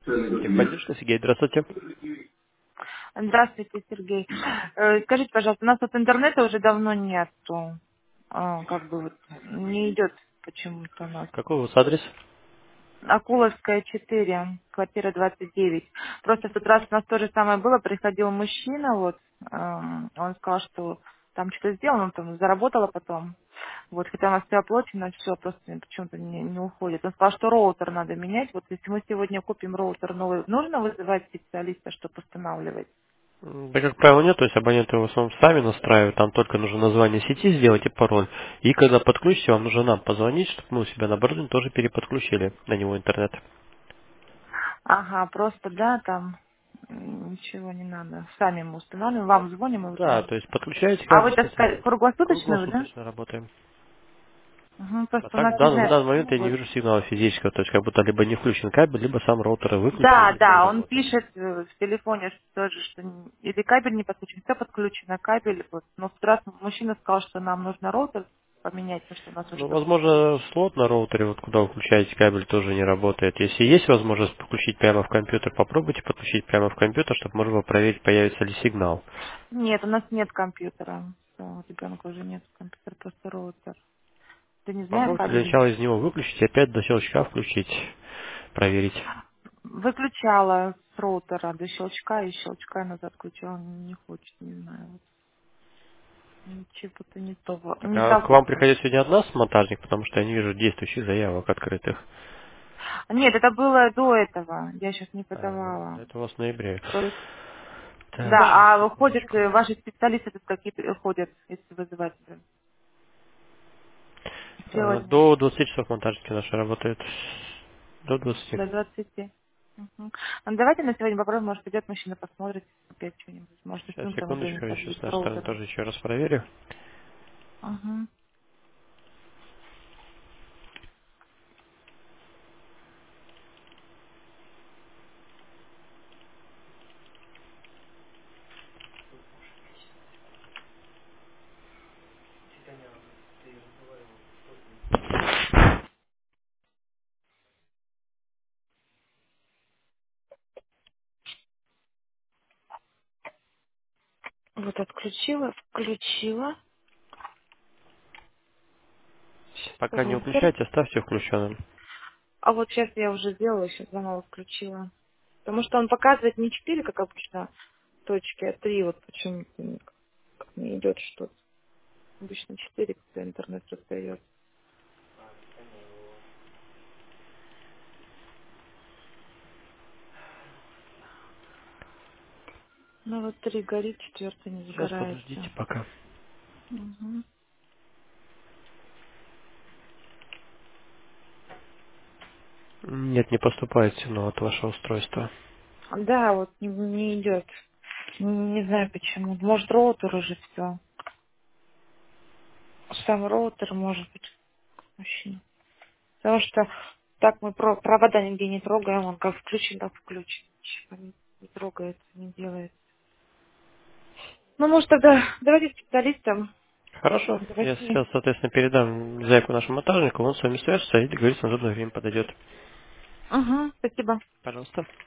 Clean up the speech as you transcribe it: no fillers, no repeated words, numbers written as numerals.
Техподдержка, Сергей, здравствуйте. Здравствуйте, Сергей. Скажите, пожалуйста, у нас вот интернета уже давно нету. Как бы вот не идет почему-то у нас. Какой у вас адрес? Акуловская, 4, квартира 29. Просто в тот раз у нас то же самое было. Приходил мужчина, вот, он сказал, что там что-то сделал, он там заработала потом. Вот, хотя у нас все оплачено, все просто почему-то не уходит. Он сказал, что роутер надо менять. Вот если мы сегодня купим роутер новый, нужно вызывать специалиста, чтобы устанавливать? Да, как правило, нет, то есть абоненты в основном сами настраивают, там только нужно название сети сделать и пароль. И когда подключите, вам нужно нам позвонить, чтобы мы у себя на оборудование тоже переподключили на него интернет. Ага, просто, да, там ничего не надо. Сами мы устанавливаем, вам звоним, и вы Да, там. то есть подключаете, А как вы бы, так сказать, круглосуточно вы, да? круглосуточно работаем. Угу, А просто у так нас, в не в знаю, данный момент я не вот. вижу сигнала физического, то есть как будто либо не включен кабель, либо сам роутер выключен Да, и не да, он работает. пишет в телефоне что тоже, что или кабель не подключен, все подключено, кабель, вот. Но в тот раз мужчина сказал, что нам нужно роутер поменять, потому что у нас уже Ну, подключен. возможно, слот на роутере, вот куда вы включаете кабель, тоже не работает. Если есть возможность подключить прямо в компьютер, попробуйте подключить прямо в компьютер, чтобы можно было проверить, появится ли сигнал. Нет, у нас нет компьютера. Всё, у ребенка уже нет компьютера, просто роутер. Ты не знаешь Попробуйте для кабель? начала из него выключить и опять до щелчка включить, проверить. Выключала с роутера до щелчка, и щелчка назад включала, не хочет, не знаю. Вот. Ничего-то не то. Так, Не а к так вам вот. приходит сегодня от нас монтажник, потому что я не вижу действующих заявок открытых. Нет, это было до этого. Я сейчас не Ну, подавала. это у вас в ноябре. Просто- Так, сейчас, Да, а ходят секундочку. ваши специалисты тут какие ходят, если вызывать сегодня До 20 часов монтажники наши работают. До 20. до 20. Угу. Ну, давайте на сегодня попробуем, может, придет мужчина, посмотрит опять что-нибудь. Может, Сейчас, рисунком секундочку, выгонит я там еще с с нашей стороны роутером. тоже еще раз проверю. Угу. Вот отключила, включила Пока не роутер. выключайте, оставьте включенным. А вот сейчас я уже сделала, сейчас заново включила. Потому что он показывает не 4, как обычно, точки, а 3. Вот почему-то не идет что-то. Обычно 4, когда интернет раздает. Ну вот 3 горит, 4 не Сейчас подождите загорается. пока. Мгм. Нет, не поступает сигнал от вашего устройства. Да, вот не идет. Не знаю почему. Может, роутер уже все. Сам роутер, может быть, вообще. Потому что так мы провода нигде не трогаем, он как включен, так включен. Ничего не трогает, не делает. Ну, может, тогда давайте специалистам Хорошо. до Я 8. сейчас, соответственно, передам заявку нашему монтажнику, он с вами свяжется и договорится, на удобное время подойдет. Угу, спасибо. Пожалуйста.